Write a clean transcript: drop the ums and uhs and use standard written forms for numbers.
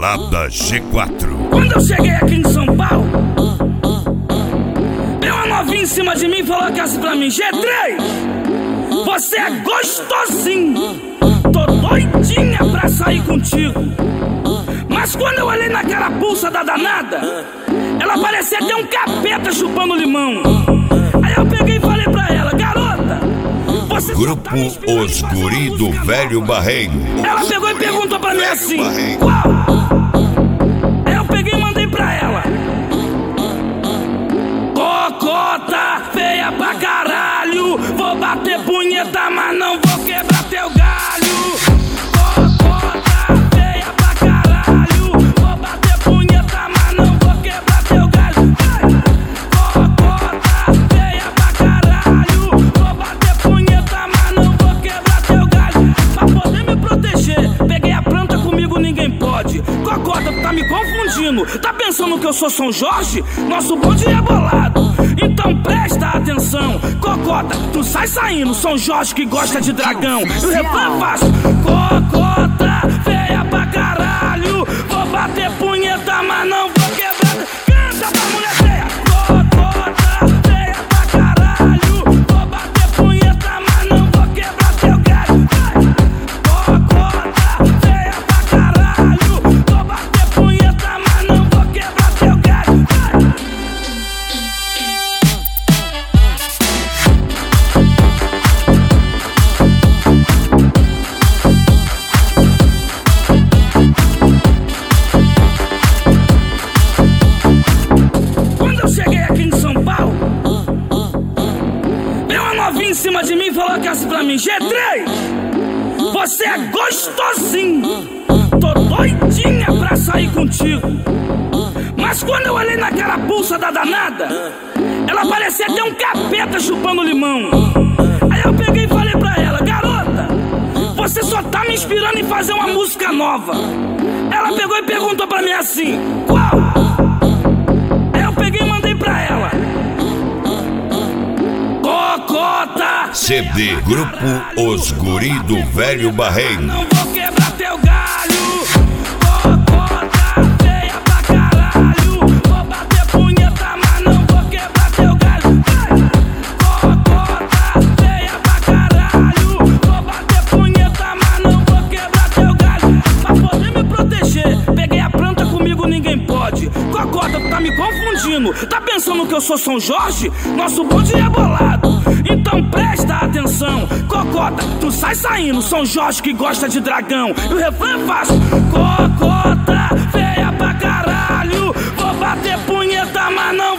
Balada G4. Quando eu cheguei aqui em São Paulo, veio uma novinha em cima de mim e falou assim pra mim: G3, você é gostosinho, tô doidinha pra sair contigo. Mas quando eu olhei na carapuça da danada, ela parecia ter um capeta chupando limão. Aí eu peguei e falei pra ela: garota, você Grupo Os Guri do Velho Barreiro. Ela pegou e perguntou pra mim assim: qual? Aí eu peguei e mandei pra ela: cocota feia pra caralho, vou bater punheta, mas não vou quebrar teu galho. Cocota feia pra caralho, vou bater punheta, mas não vou quebrar teu galho. Cocota feia pra caralho, vou bater punheta, mas não vou quebrar teu galho. Pra poder me proteger, peguei a planta, comigo ninguém pode. Cocota, tá me confundindo, tá pensando que eu sou São Jorge? Nosso bonde é bolado, então presta atenção. Cocota, tu sai saindo, São Jorge que gosta de dragão. E o refrão é fácil: cocota feia pra caralho, vou bater punheta, mas não vou quebrar. Canta pra mulher feia. Cocota feia pra caralho, vou bater punheta, mas não vou quebrar teu galho. Cocota feia pra caralho, vou bater punheta, mas não vou quebrar teu galho. Quando eu cheguei aqui em São Paulo, veio uma novinha em cima de mim e falou assim pra mim: G3, você é gostosinho, tô doidinha pra sair contigo. Mas quando eu olhei na carapuça da danada, ela parecia ter um capeta chupando limão. Aí eu peguei e falei pra ela: garota, você só tá me inspirando em fazer uma música nova. Ela pegou e perguntou pra mim assim: qual? Aí eu peguei e mandei pra ela: cocota CD Grupo Os Guri do Velho Barreiro. não vou quebrar teu galho. Cocota feia pra caralho, vou bater punheta, mas não vou quebrar teu galho. Cocota feia pra caralho, vou bater punheta, mas não vou quebrar teu galho. Pra poder me proteger, peguei a planta, comigo ninguém pode. Cocota, tá me confundindo, tá pensando que eu sou São Jorge? Nosso bonde é bolado, então presta atenção. Cocota, tu sai saindo, São Jorge que gosta de dragão. E o refrão é fácil: cocota feia pra caralho, vou bater punheta, mas não